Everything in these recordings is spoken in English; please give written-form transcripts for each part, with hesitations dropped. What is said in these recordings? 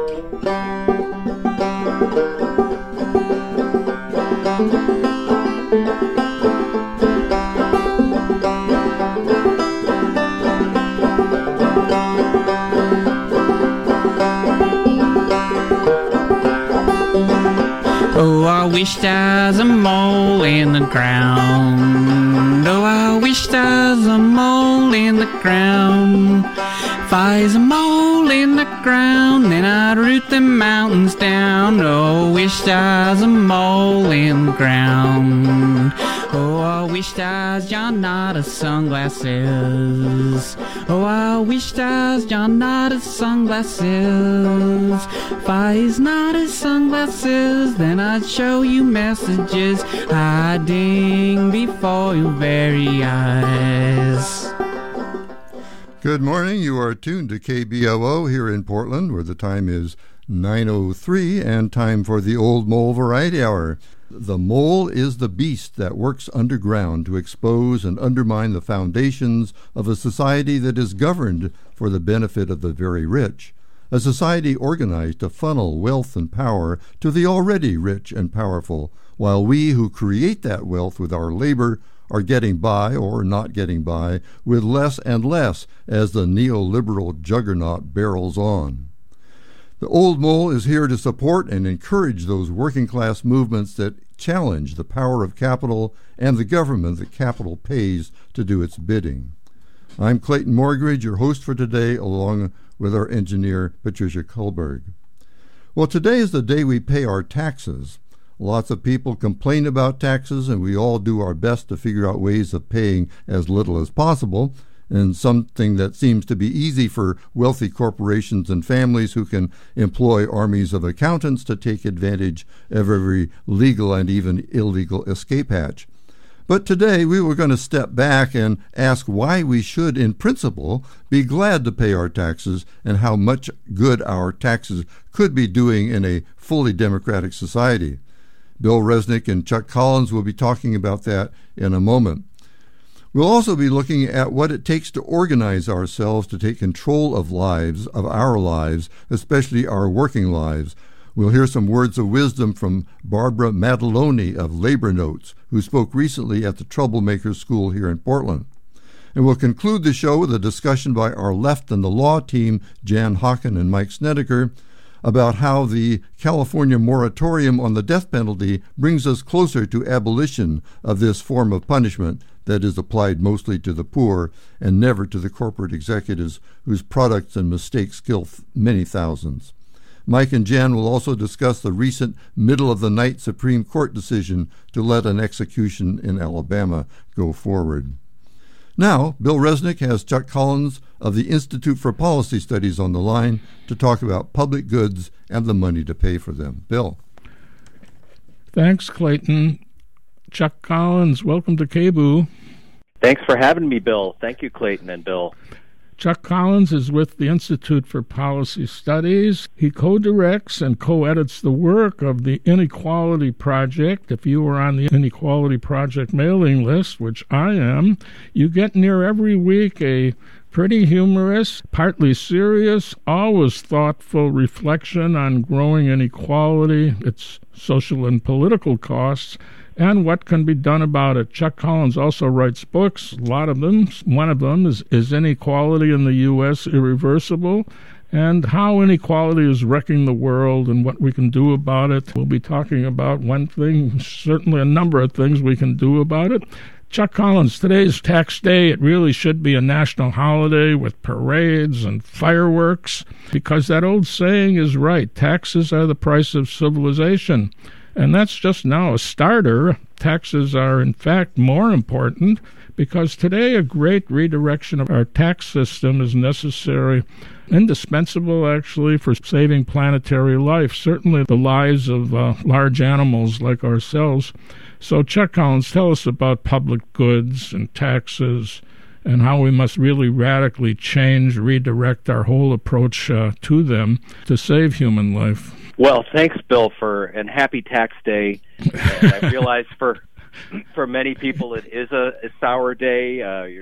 Oh, I wish there's a mole in the ground. Oh, I wish there's a mole in the ground. If I's a mole in the ground, then I'd root the mountains down. Oh, I wish there's a mole in the ground. Oh, I wish there's John Nada sunglasses. Oh, I wish there's John Nada sunglasses. If I's Nada sunglasses, then I'd show you messages hiding before your very eyes. Good morning. You are tuned to KBOO here in Portland, where the time is 9:03 and time for the Old Mole Variety Hour. The mole is the beast that works underground to expose and undermine the foundations of a society that is governed for the benefit of the very rich, a society organized to funnel wealth and power to the already rich and powerful, while we who create that wealth with our labor are getting by or not getting by with less and less as the neoliberal juggernaut barrels on. The Old Mole is here to support and encourage those working-class movements that challenge the power of capital and the government that capital pays to do its bidding. I'm Clayton Morgridge, your host for today, along with our engineer, Patricia Kullberg. Well, today is the day we pay our taxes. Lots of people complain about taxes, and we all do our best to figure out ways of paying as little as possible, and something that seems to be easy for wealthy corporations and families who can employ armies of accountants to take advantage of every legal and even illegal escape hatch. But today we were going to step back and ask why we should, in principle, be glad to pay our taxes and how much good our taxes could be doing in a fully democratic society. Bill Resnick and Chuck Collins will be talking about that in a moment. We'll also be looking at what it takes to organize ourselves to take control of our lives, especially our working lives. We'll hear some words of wisdom from Barbara Maddaloni of Labor Notes, who spoke recently at the Troublemakers School here in Portland. And we'll conclude the show with a discussion by our Left and the Law team, Jan Hocken and Mike Snedeker, about how the California moratorium on the death penalty brings us closer to abolition of this form of punishment that is applied mostly to the poor and never to the corporate executives whose products and mistakes kill many thousands. Mike and Jan will also discuss the recent middle-of-the-night Supreme Court decision to let an execution in Alabama go forward. Now, Bill Resnick has Chuck Collins of the Institute for Policy Studies on the line to talk about public goods and the money to pay for them. Bill. Thanks, Clayton. Chuck Collins, welcome to KBOO. Thanks for having me, Bill. Thank you, Clayton and Bill. Chuck Collins is with the Institute for Policy Studies. He co-directs and co-edits the work of the Inequality Project. If you are on the Inequality Project mailing list, which I am, you get near every week a pretty humorous, partly serious, always thoughtful reflection on growing inequality, its social and political costs, and what can be done about it. Chuck Collins also writes books, a lot of them. One of them is Inequality in the U.S. Irreversible, and how inequality is wrecking the world and what we can do about it. We'll be talking about one thing, certainly a number of things we can do about it. Chuck Collins, today's tax day. It really should be a national holiday with parades and fireworks, because that old saying is right. Taxes are the price of civilization. And that's just now a starter. Taxes are, in fact, more important because today a great redirection of our tax system is necessary, indispensable, actually, for saving planetary life, certainly the lives of large animals like ourselves. So, Chuck Collins, tell us about public goods and taxes and how we must really radically redirect our whole approach to them to save human life. Well, thanks, Bill, and happy tax day. And I realize for For many people, it is a sour day.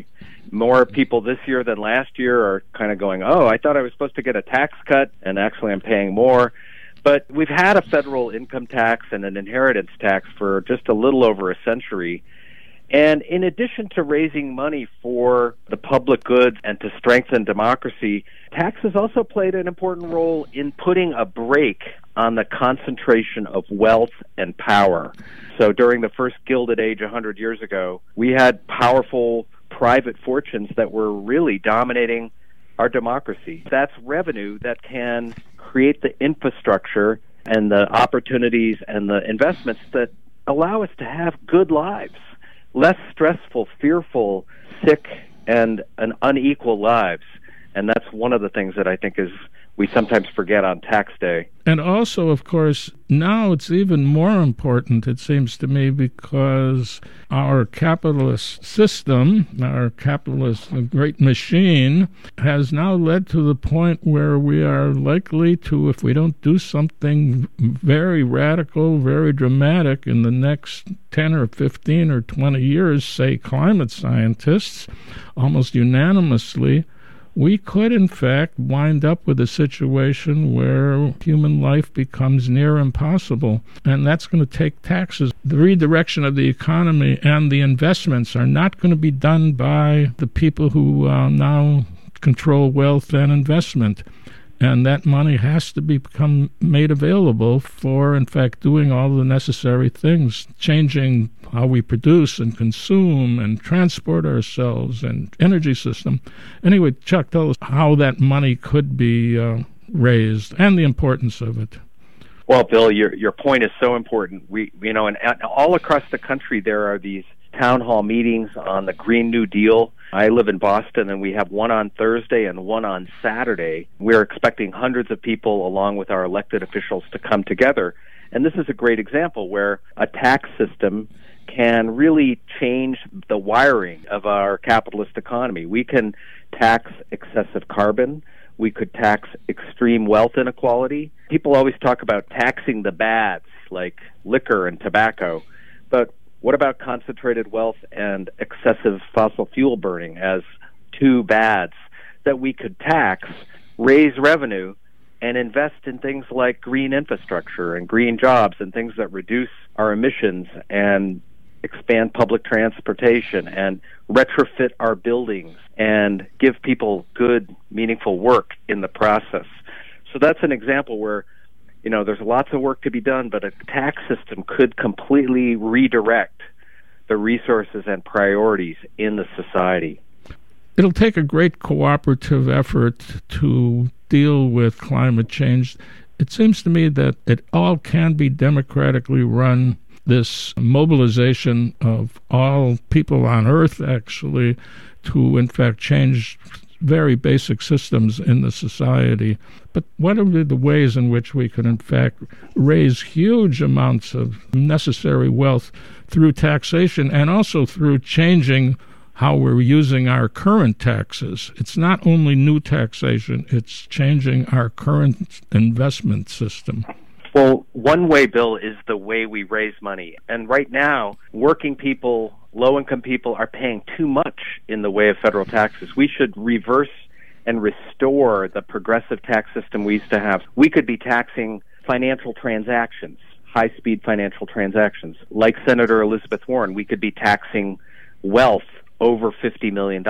More people this year than last year are kind of going, oh, I thought I was supposed to get a tax cut, and actually I'm paying more. But we've had a federal income tax and an inheritance tax for just a little over a century. And in addition to raising money for the public goods and to strengthen democracy, taxes also played an important role in putting a brake on the concentration of wealth and power. So during the first Gilded Age 100 years ago, we had powerful private fortunes that were really dominating our democracy. That's revenue that can create the infrastructure and the opportunities and the investments that allow us to have good lives, less stressful, fearful, sick, and unequal lives. And that's one of the things that I think is we sometimes forget on tax day. And also, of course, now it's even more important, it seems to me, because our capitalist system, our capitalist great machine, has now led to the point where we are likely to, if we don't do something very radical, very dramatic in the next 10 or 15 or 20 years, say climate scientists, almost unanimously, we could, in fact, wind up with a situation where human life becomes near impossible, and that's going to take taxes. The redirection of the economy and the investments are not going to be done by the people who now control wealth and investment. And that money has to become made available for, in fact, doing all the necessary things, changing how we produce and consume and transport ourselves and energy system. Anyway, Chuck, tell us how that money could be raised and the importance of it. Well, Bill, your point is so important. And all across the country there are these town hall meetings on the Green New Deal. I live in Boston, and we have one on Thursday and one on Saturday. We're expecting hundreds of people, along with our elected officials, to come together. And this is a great example where a tax system can really change the wiring of our capitalist economy. We can tax excessive carbon. We could tax extreme wealth inequality. People always talk about taxing the bads, like liquor and tobacco. But what about concentrated wealth and excessive fossil fuel burning as two bads that we could tax, raise revenue, and invest in things like green infrastructure and green jobs and things that reduce our emissions and expand public transportation and retrofit our buildings and give people good, meaningful work in the process. So that's an example where there's lots of work to be done, but a tax system could completely redirect the resources and priorities in the society. It'll take a great cooperative effort to deal with climate change. It seems to me that it all can be democratically run, this mobilization of all people on Earth, actually, to, in fact, change very basic systems in the society. But what are the ways in which we can, in fact, raise huge amounts of necessary wealth through taxation and also through changing how we're using our current taxes? It's not only new taxation, it's changing our current investment system. Well, one way, Bill, is the way we raise money. And right now, working people, low-income people are paying too much in the way of federal taxes. We should reverse and restore the progressive tax system we used to have. We could be taxing financial transactions, high-speed financial transactions. Like Senator Elizabeth Warren, we could be taxing wealth over $50 million.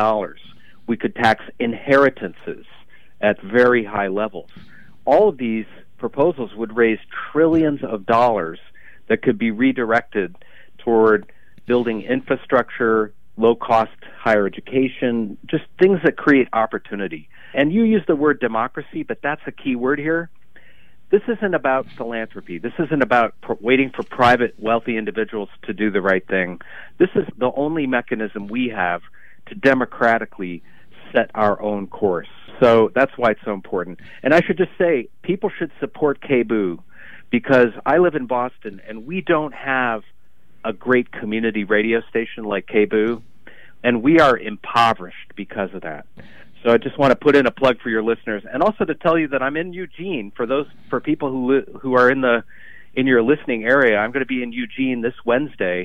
We could tax inheritances at very high levels. All of these proposals would raise trillions of dollars that could be redirected toward building infrastructure, low-cost higher education, just things that create opportunity. And you use the word democracy, but that's a key word here. This isn't about philanthropy. This isn't about waiting for private wealthy individuals to do the right thing. This is the only mechanism we have to democratically set our own course. So that's why it's so important. And I should just say, people should support KBOO, because I live in Boston, and we don't have a great community radio station like KBOO, and we are impoverished because of that. So I just want to put in a plug for your listeners, and also to tell you that I'm in Eugene. For people who are in your listening area, I'm going to be in Eugene this Wednesday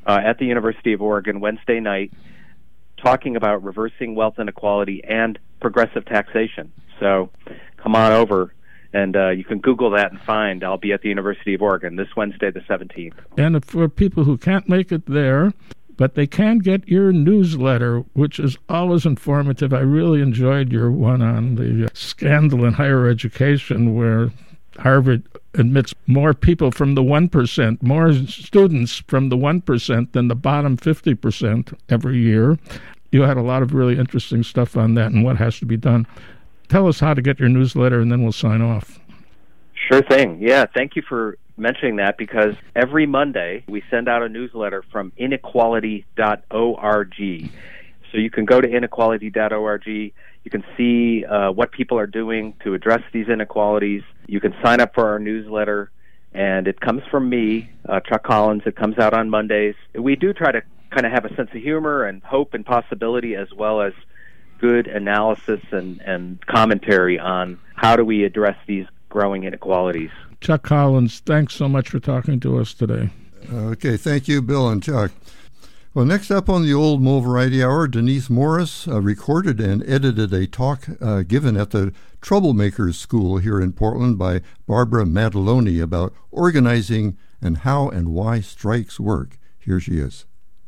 at the University of Oregon Wednesday night, talking about reversing wealth inequality and progressive taxation. So come on over, and you can Google that and find I'll be at the University of Oregon this Wednesday, the 17th. And for people who can't make it there, but they can get your newsletter, which is always informative. I really enjoyed your one on the scandal in higher education, where Harvard admits more people from the 1%, more students from the 1% than the bottom 50% every year. You had a lot of really interesting stuff on that and what has to be done. Tell us how to get your newsletter, and then we'll sign off. Sure thing. Yeah, thank you for mentioning that, because every Monday we send out a newsletter from inequality.org. So you can go to inequality.org. You can see what people are doing to address these inequalities. You can sign up for our newsletter, and it comes from me, Chuck Collins. It comes out on Mondays. We do try to kind of have a sense of humor and hope and possibility, as well as good analysis and commentary on how do we address these growing inequalities. Chuck Collins, thanks so much for talking to us today. Okay, thank you, Bill and Chuck. Well, next up on the Old Mole Variety Hour, Denise Morris recorded and edited a talk given at the Troublemakers School here in Portland by Barbara Maddaloni about organizing and how and why strikes work. Here she is.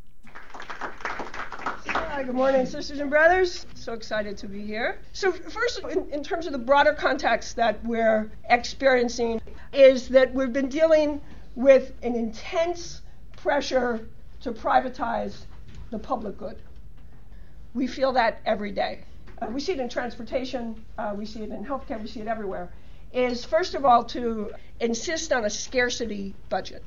Hi, good morning, sisters and brothers. So excited to be here. So first, in terms of the broader context that we're experiencing, is that we've been dealing with an intense pressure to privatize the public good. We feel that every day. We see it in transportation, we see it in healthcare, we see it everywhere. Is first of all to insist on a scarcity budget.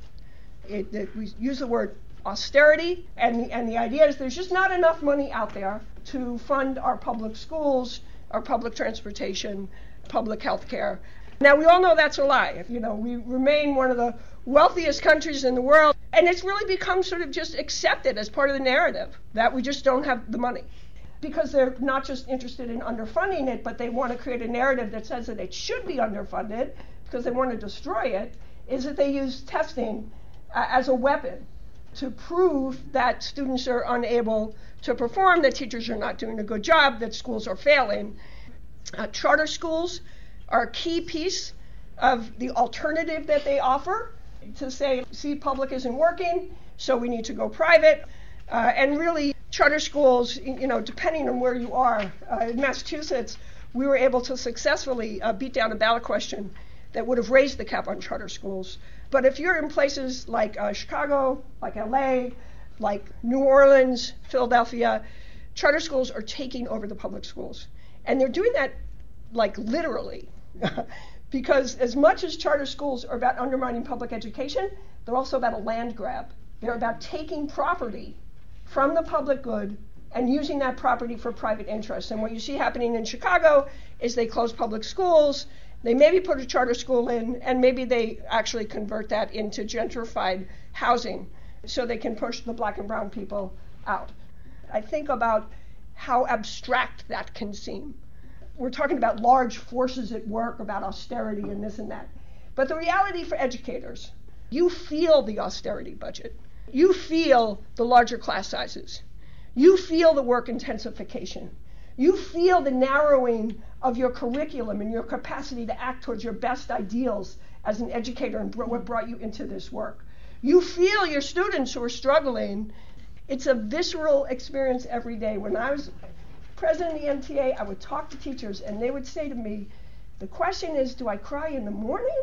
We use the word austerity, and the idea is there's just not enough money out there to fund our public schools, our public transportation, public health care. Now, we all know that's a lie. We remain one of the wealthiest countries in the world, and it's really become sort of just accepted as part of the narrative that we just don't have the money. Because they're not just interested in underfunding it, but they want to create a narrative that says that it should be underfunded because they want to destroy it, is that they use testing as a weapon to prove that students are unable to perform, that teachers are not doing a good job, that schools are failing. Charter schools are a key piece of the alternative that they offer to say, see, public isn't working, so we need to go private. And really, charter schools, depending on where you are, in Massachusetts, we were able to successfully beat down a ballot question that would have raised the cap on charter schools. But if you're in places like Chicago, like LA, like New Orleans, Philadelphia, charter schools are taking over the public schools. And they're doing that like literally. Because as much as charter schools are about undermining public education, they're also about a land grab. They're about taking property from the public good and using that property for private interests. And what you see happening in Chicago is they close public schools, they maybe put a charter school in, and maybe they actually convert that into gentrified housing so they can push the black and brown people out. I think about how abstract that can seem. We're talking about large forces at work, about austerity and this and that. But the reality for educators, you feel the austerity budget. You feel the larger class sizes. You feel the work intensification. You feel the narrowing of your curriculum and your capacity to act towards your best ideals as an educator and what brought you into this work. You feel your students who are struggling. It's a visceral experience every day. When I was president of the MTA, I would talk to teachers and they would say to me, the question is, do I cry in the morning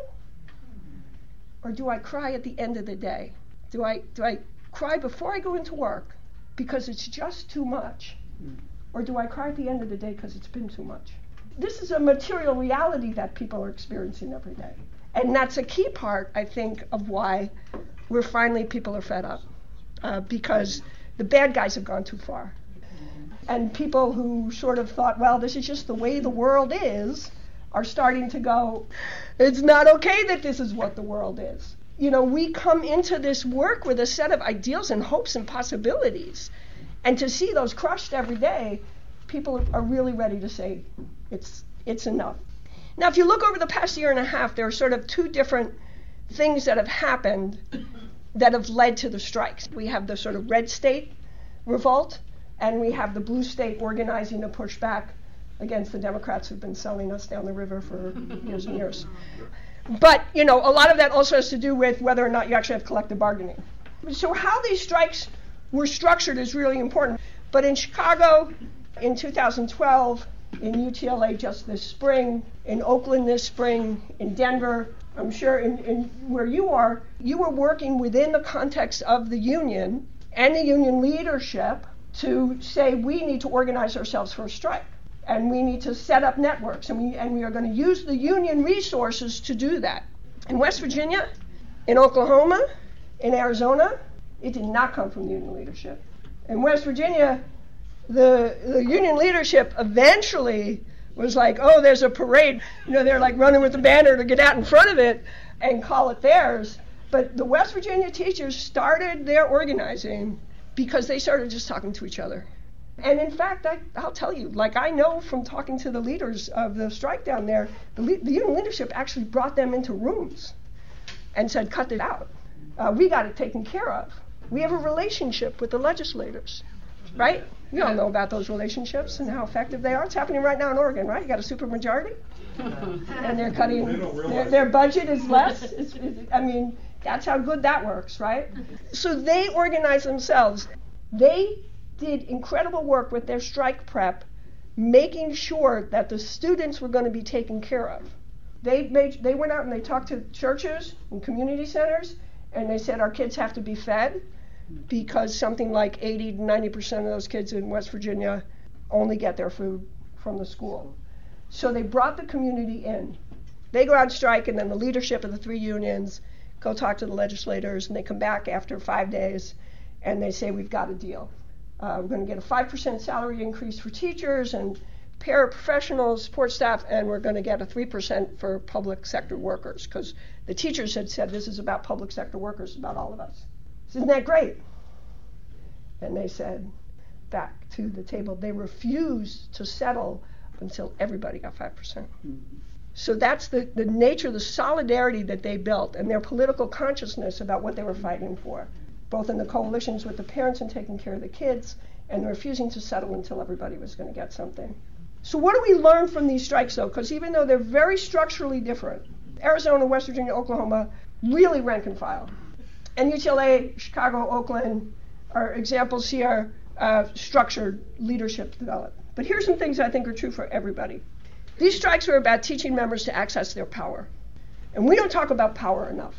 or do I cry at the end of the day? Do I cry before I go into work because it's just too much? Or do I cry at the end of the day because it's been too much? This is a material reality that people are experiencing every day. And that's a key part, I think, of why people are fed up. Because the bad guys have gone too far. And people who sort of thought, well, this is just the way the world is, are starting to go, it's not okay that this is what the world is. We come into this work with a set of ideals and hopes and possibilities. And to see those crushed every day, people are really ready to say, it's enough. Now, if you look over the past year and a half, there are sort of two different things that have happened that have led to the strikes. We have the sort of red state revolt, and we have the blue state organizing to push back against the Democrats who've been selling us down the river for years and years. But, a lot of that also has to do with whether or not you actually have collective bargaining. So how these strikes were structured is really important. But in Chicago in 2012, in UTLA just this spring, in Oakland this spring, in Denver, I'm sure in where you were working within the context of the union and the union leadership to say we need to organize ourselves for a strike. And we need to set up networks, and we are going to use the union resources to do that. In West Virginia, in Oklahoma, in Arizona, it did not come from the union leadership. In West Virginia, the union leadership eventually was like, oh, there's a parade. They're like running with the banner to get out in front of it and call it theirs. But the West Virginia teachers started their organizing because they started just talking to each other. And in fact, I'll tell you, I know from talking to the leaders of the strike down there, the union leadership actually brought them into rooms and said, cut it out. We got it taken care of. We have a relationship with the legislators, right? You all know about those relationships and how effective they are. It's happening right now in Oregon, right? You got a supermajority, and they're cutting, their budget is less. That's how good that works, right? So they organize themselves. They did incredible work with their strike prep, making sure that the students were going to be taken care of. They went out and they talked to churches and community centers, and they said our kids have to be fed because something like 80 to 90% of those kids in West Virginia only get their food from the school. So they brought the community in. They go out and strike, and then the leadership of the three unions go talk to the legislators, and they come back after 5 days, and they say, we've got a deal. We're going to get a 5% salary increase for teachers and paraprofessionals, support staff, and we're going to get a 3% for public sector workers, because the teachers had said this is about public sector workers, about all of us. Isn't that great? And they said, back to the table. They refused to settle until everybody got 5%. Mm-hmm. So that's the nature, the solidarity that they built, and their political consciousness about what they were fighting for, both in the coalitions with the parents and taking care of the kids, and refusing to settle until everybody was going to get something. So what do we learn from these strikes, though? Because even though they're very structurally different, Arizona, West Virginia, Oklahoma, really rank and file. And UTLA, Chicago, Oakland are examples here of structured leadership developed. But here's some things I think are true for everybody. These strikes are about teaching members to access their power. And we don't talk about power enough.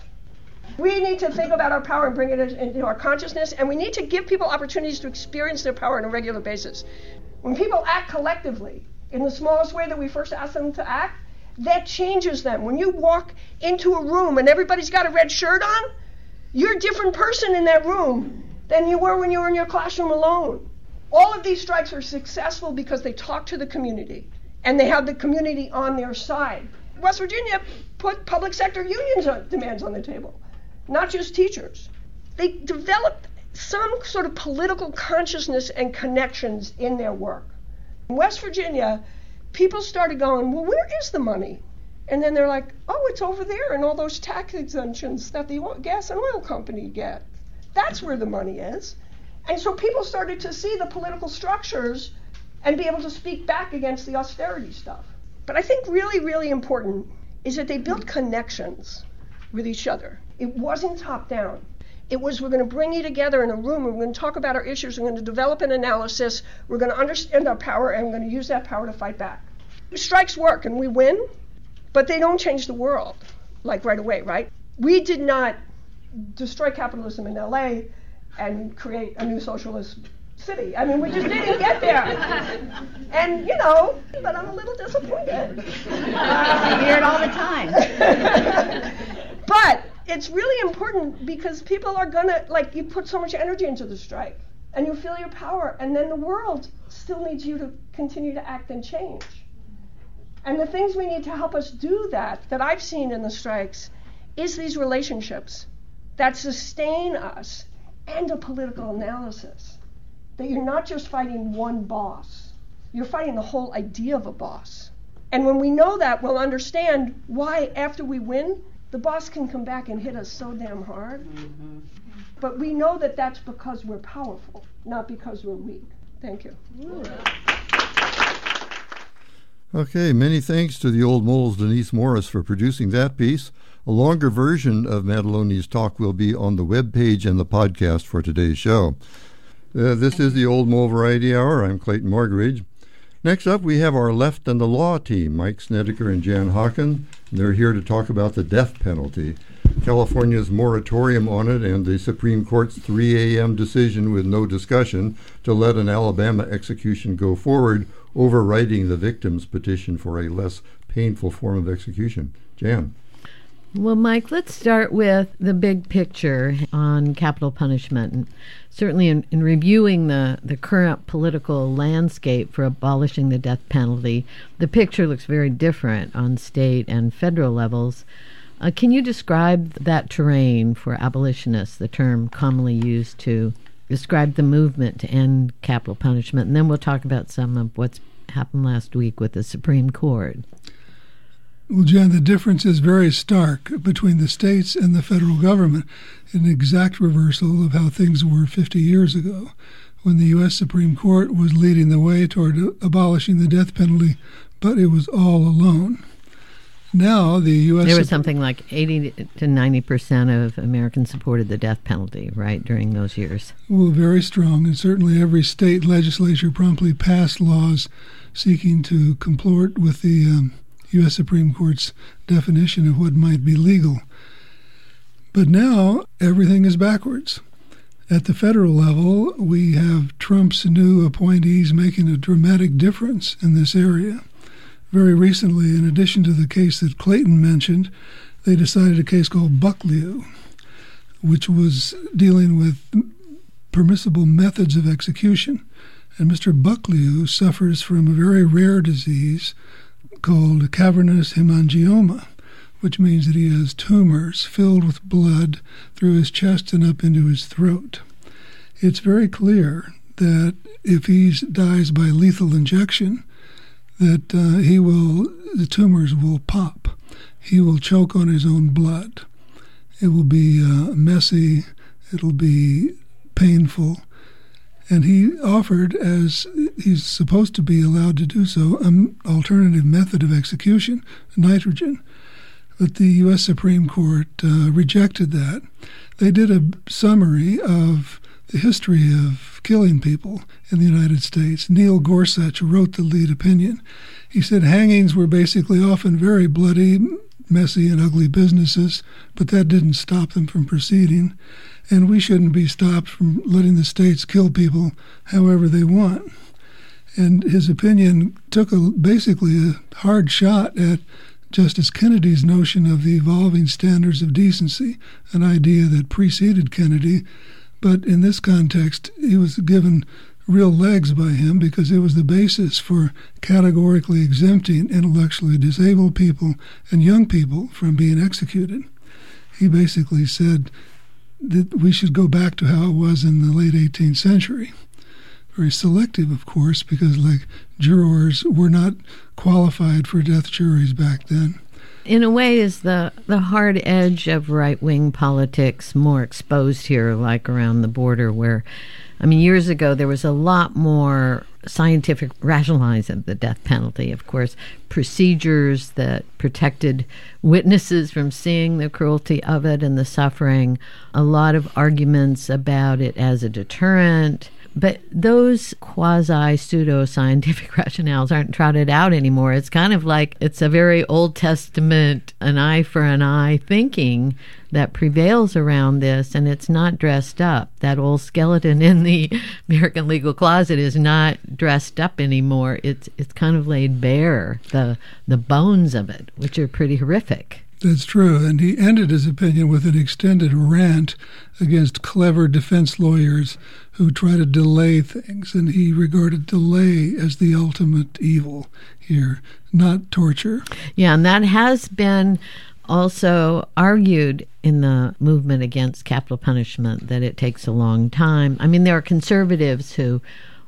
We need to think about our power and bring it into our consciousness, and we need to give people opportunities to experience their power on a regular basis. When people act collectively, in the smallest way that we first ask them to act, that changes them. When you walk into a room and everybody's got a red shirt on, you're a different person in that room than you were when you were in your classroom alone. All of these strikes are successful because they talk to the community, and they have the community on their side. West Virginia put public sector unions demands on the table, not just teachers. They developed some sort of political consciousness and connections in their work. In West Virginia, people started going, well, where is the money? And then they're like, oh, it's over there in all those tax exemptions that the gas and oil company get. That's where the money is. And so people started to see the political structures and be able to speak back against the austerity stuff. But I think really, really important is that they built connections with each other. It wasn't top down. It was, we're going to bring you together in a room, we're going to talk about our issues, we're going to develop an analysis, we're going to understand our power, and we're going to use that power to fight back. Strikes work, and we win, but they don't change the world, like right away, right? We did not destroy capitalism in LA and create a new socialist city. I mean, we just didn't get there. And, but I'm a little disappointed. I hear it all the time. But it's really important because people are going to, you put so much energy into the strike, and you feel your power, and then the world still needs you to continue to act and change. And the things we need to help us do that I've seen in the strikes, is these relationships that sustain us and a political analysis. That you're not just fighting one boss, you're fighting the whole idea of a boss. And when we know that, we'll understand why after we win, the boss can come back and hit us so damn hard. Mm-hmm. But we know that that's because we're powerful, not because we're weak. Thank you. Okay, many thanks to the Old Mole's Denise Morris for producing that piece. A longer version of Mataloni's talk will be on the web page and the podcast for today's show. This is the Old Mole Variety Hour. I'm Clayton Morgaridge. Next up, we have our Left and the Law team, Mike Snedeker and Jan Hawken. They're here to talk about the death penalty, California's moratorium on it, and the Supreme Court's 3 a.m. decision with no discussion to let an Alabama execution go forward, overriding the victim's petition for a less painful form of execution. Jan. Well, Mike, let's start with the big picture on capital punishment. And certainly in reviewing the current political landscape for abolishing the death penalty, the picture looks very different on state and federal levels. Can you describe that terrain for abolitionists, the term commonly used to describe the movement to end capital punishment? And then we'll talk about some of what's happened last week with the Supreme Court. Well, Jan, the difference is very stark between the states and the federal government, an exact reversal of how things were 50 years ago, when the U.S. Supreme Court was leading the way toward abolishing the death penalty, but it was all alone. Now, the U.S. There was something like 80 to 90% of Americans supported the death penalty, right, during those years. Well, very strong, and certainly every state legislature promptly passed laws seeking to comport with the U.S. Supreme Court's definition of what might be legal. But now everything is backwards. At the federal level, we have Trump's new appointees making a dramatic difference in this area. Very recently, in addition to the case that Clayton mentioned, they decided a case called Bucklew, which was dealing with permissible methods of execution. And Mr. Bucklew suffers from a very rare disease called cavernous hemangioma, which means that he has tumors filled with blood through his chest and up into his throat. It's very clear that if he dies by lethal injection, that the tumors will pop. He will choke on his own blood. It will be messy. It'll be painful. And he offered, as he's supposed to be allowed to do so, an alternative method of execution, nitrogen. But the U.S. Supreme Court rejected that. They did a summary of the history of killing people in the United States. Neil Gorsuch wrote the lead opinion. He said hangings were basically often very bloody, messy, and ugly businesses, but that didn't stop them from proceeding. And we shouldn't be stopped from letting the states kill people however they want. And his opinion took basically a hard shot at Justice Kennedy's notion of the evolving standards of decency, an idea that preceded Kennedy. But in this context, he was given real legs by him because it was the basis for categorically exempting intellectually disabled people and young people from being executed. He basically said that we should go back to how it was in the late 18th century. Very selective, of course, because jurors were not qualified for death juries back then. In a way, is the hard edge of right-wing politics more exposed here, like around the border where, years ago there was a lot more scientific rationalizing of the death penalty. Of course, procedures that protected witnesses from seeing the cruelty of it and the suffering, a lot of arguments about it as a deterrent. But those quasi-pseudo-scientific rationales aren't trotted out anymore. It's kind of like it's a very Old Testament, an eye for an eye thinking that prevails around this, and it's not dressed up. That old skeleton in the American legal closet is not dressed up anymore. It's kind of laid bare, the bones of it, which are pretty horrific. That's true, and he ended his opinion with an extended rant against clever defense lawyers who try to delay things, and he regarded delay as the ultimate evil here, not torture. Yeah, and that has been also argued in the movement against capital punishment, that it takes a long time. There are conservatives who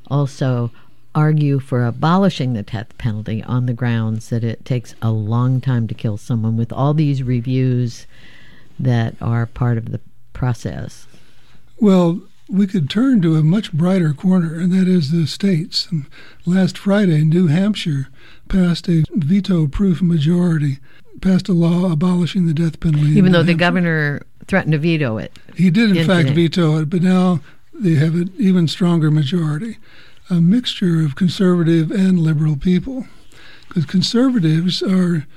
also argue for abolishing the death penalty on the grounds that it takes a long time to kill someone, with all these reviews that are part of the process. Well, we could turn to a much brighter corner, and that is the states. And last Friday, New Hampshire passed a veto-proof majority, passed a law abolishing the death penalty. Even though the governor threatened to veto it. He did, in fact, veto it, but now they have an even stronger majority, a mixture of conservative and liberal people. Because conservatives are,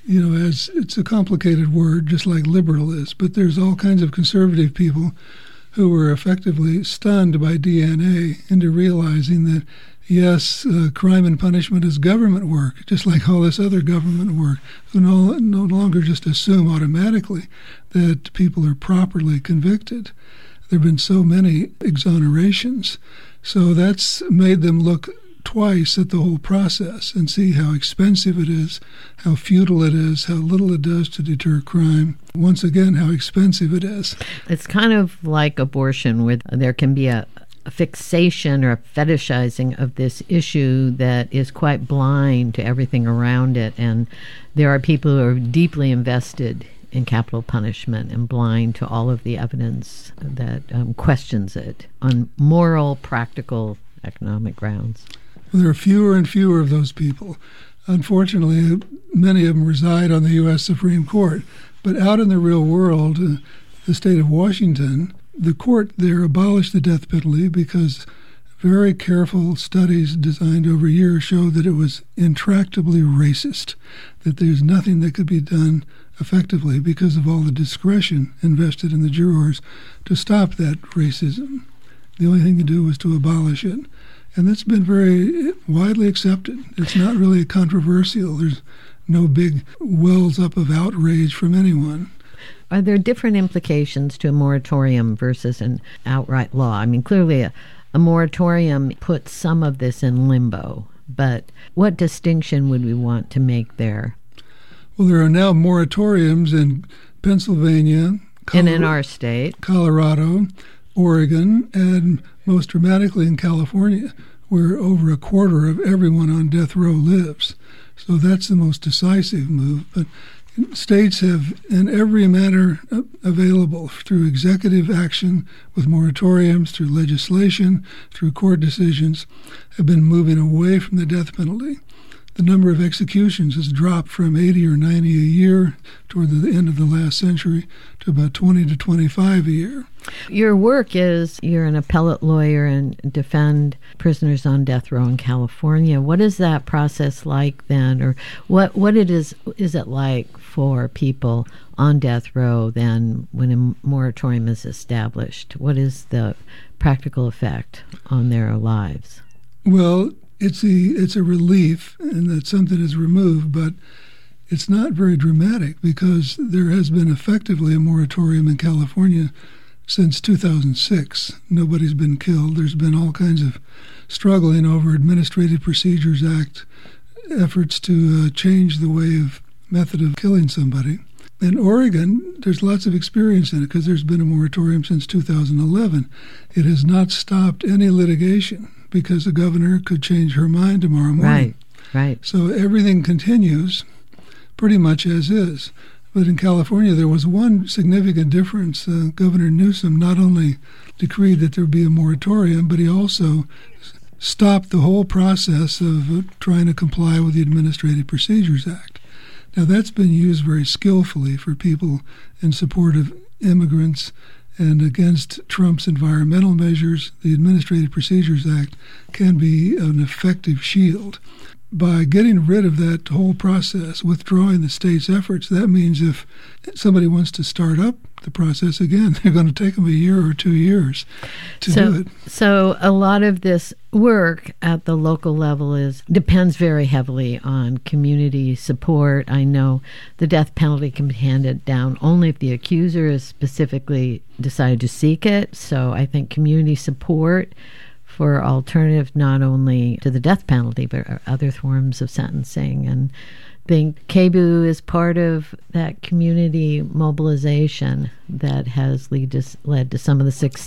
as it's a complicated word, just like liberal is, but there's all kinds of conservative people who were effectively stunned by DNA into realizing that, yes, crime and punishment is government work, just like all this other government work, who no longer just assume automatically that people are properly convicted. There have been so many exonerations. So that's made them look twice at the whole process and see how expensive it is, how futile it is, how little it does to deter crime. Once again, how expensive it is. It's kind of like abortion, where there can be a fixation or a fetishizing of this issue that is quite blind to everything around it. And there are people who are deeply invested in capital punishment and blind to all of the evidence that questions it on moral, practical, economic grounds. Well, there are fewer and fewer of those people. Unfortunately, many of them reside on the U.S. Supreme Court. But out in the real world, the state of Washington, the court there abolished the death penalty because very careful studies designed over years showed that it was intractably racist, that there's nothing that could be done effectively because of all the discretion invested in the jurors to stop that racism. The only thing to do was to abolish it. And that's been very widely accepted. It's not really controversial. There's no big wells up of outrage from anyone. Are there different implications to a moratorium versus an outright law? I mean, clearly a moratorium puts some of this in limbo, but what distinction would we want to make there? Well, there are now moratoriums in Pennsylvania, and in our state, Colorado, Oregon, and most dramatically in California, where over a quarter of everyone on death row lives. So that's the most decisive move. But states have, in every manner available, through executive action, with moratoriums, through legislation, through court decisions, have been moving away from the death penalty. The number of executions has dropped from 80 or 90 a year toward the end of the last century to about 20 to 25 a year. Your work is you're an appellate lawyer and defend prisoners on death row in California. What is that process like then, or what is it like for people on death row then when a moratorium is established? What is the practical effect on their lives? Well, it's a relief in that something is removed, but it's not very dramatic because there has been effectively a moratorium in California since 2006. Nobody's been killed. There's been all kinds of struggling over Administrative Procedures Act efforts to change the method of killing somebody. In Oregon, there's lots of experience in it because there's been a moratorium since 2011. It has not stopped any litigation because the governor could change her mind tomorrow morning. Right. So everything continues pretty much as is. But in California, there was one significant difference. Governor Newsom not only decreed that there be a moratorium, but he also stopped the whole process of trying to comply with the Administrative Procedures Act. Now, that's been used very skillfully for people in support of immigrants and against Trump's environmental measures. The Administrative Procedures Act can be an effective shield. By getting rid of that whole process, withdrawing the state's efforts, that means if somebody wants to start up the process again, they're going to take them a year or 2 years to do it. So a lot of this work at the local level depends very heavily on community support. I know the death penalty can be handed down only if the accuser has specifically decided to seek it. So I think community support for alternative not only to the death penalty but other forms of sentencing. And I think KBOO is part of that community mobilization that has led to some of the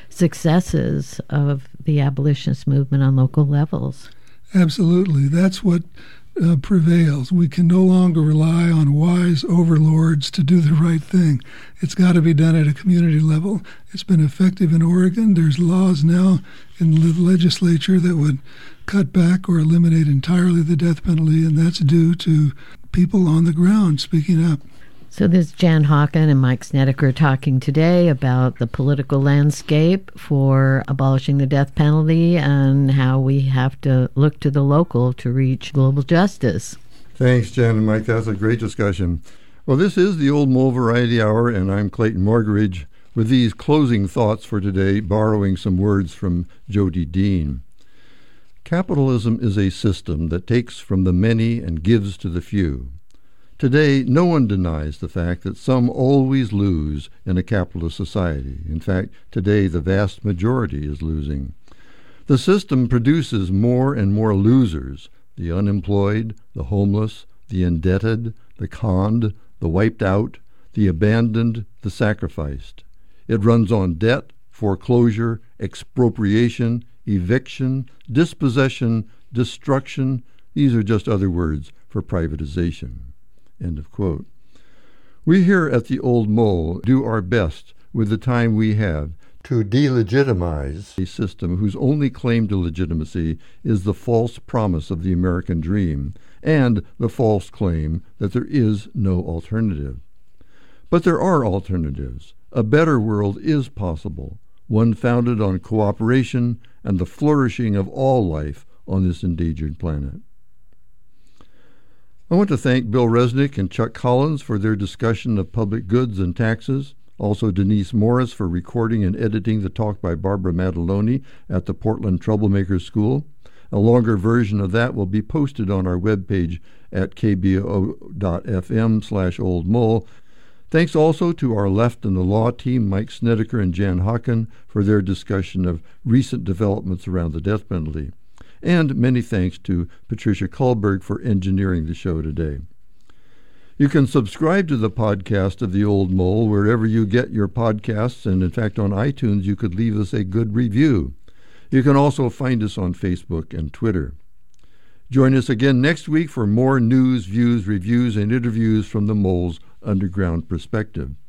successes of the abolitionist movement on local levels. Absolutely. That's what prevails. We can no longer rely on wise overlords to do the right thing. It's got to be done at a community level. It's been effective in Oregon. There's laws now in the legislature that would cut back or eliminate entirely the death penalty, and that's due to people on the ground speaking up. So this is Jan Hawken and Mike Snedeker talking today about the political landscape for abolishing the death penalty and how we have to look to the local to reach global justice. Thanks, Jan and Mike. That's a great discussion. Well, this is the Old Mole Variety Hour, and I'm Clayton Morgridge with these closing thoughts for today, borrowing some words from Jody Dean. Capitalism is a system that takes from the many and gives to the few. Today, no one denies the fact that some always lose in a capitalist society. In fact, today the vast majority is losing. The system produces more and more losers: the unemployed, the homeless, the indebted, the conned, the wiped out, the abandoned, the sacrificed. It runs on debt, foreclosure, expropriation, eviction, dispossession, destruction. These are just other words for privatization. End of quote. We here at the Old Mole do our best with the time we have to delegitimize a system whose only claim to legitimacy is the false promise of the American dream and the false claim that there is no alternative. But there are alternatives. A better world is possible, one founded on cooperation and the flourishing of all life on this endangered planet. I want to thank Bill Resnick and Chuck Collins for their discussion of public goods and taxes, also Denise Morris for recording and editing the talk by Barbara Mataloni at the Portland Troublemakers School. A longer version of that will be posted on our webpage at kboo.fm/oldmole. Thanks also to our Left and the Law team, Mike Snedeker and Jan Hawken, for their discussion of recent developments around the death penalty. And many thanks to Patricia Kullberg for engineering the show today. You can subscribe to the podcast of The Old Mole wherever you get your podcasts, and in fact on iTunes you could leave us a good review. You can also find us on Facebook and Twitter. Join us again next week for more news, views, reviews, and interviews from the Mole's underground perspective.